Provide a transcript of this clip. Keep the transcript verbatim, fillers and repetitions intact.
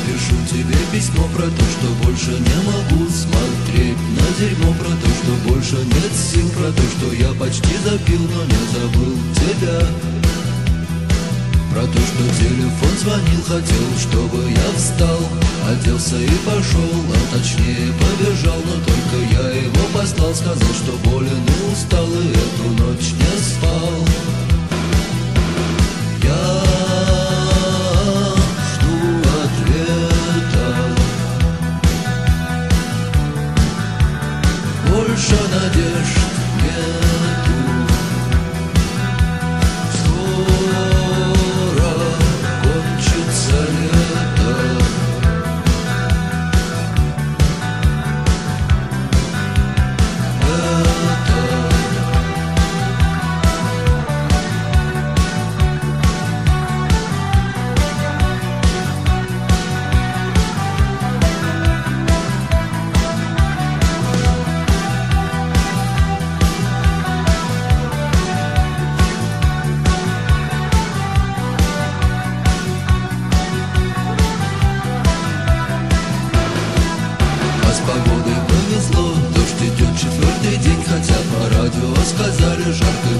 пишу тебе письмо про то, что больше не могу смотреть на дерьмо, про то, что больше нет сил, про то, что я почти запил, но не забыл тебя. Про то, что телефон звонил, хотел, чтобы я встал, оделся и пошел, а точнее побежал, но только я его послал, сказал, что болен и устал, и эту ночь не спал. Я жду ответа, больше надежд нету. С погодой повезло, дождь идет четвертый день, хотя по радио сказали жарко